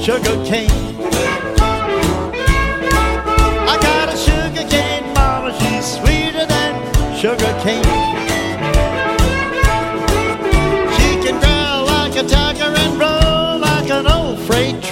sugar cane. I got a sugar cane mama, she's sweeter than sugar cane. She can growl like a tiger and roll like an old freight train.